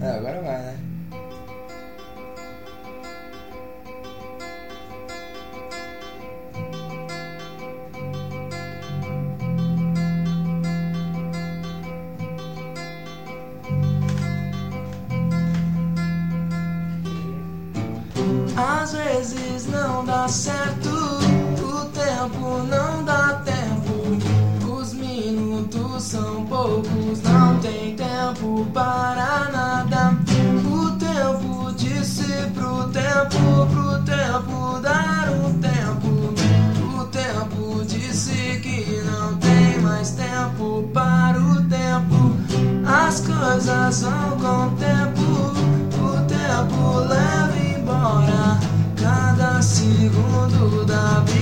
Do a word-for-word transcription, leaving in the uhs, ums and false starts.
É, agora vai, né? Às vezes não dá certo, o tempo não dá tempo, os minutos são poucos, não tem tempo para nada. O tempo disse pro tempo, pro tempo dar um tempo. O tempo disse que não tem mais tempo para o tempo. As coisas vão com o tempo, o tempo leva embora cada segundo da vida.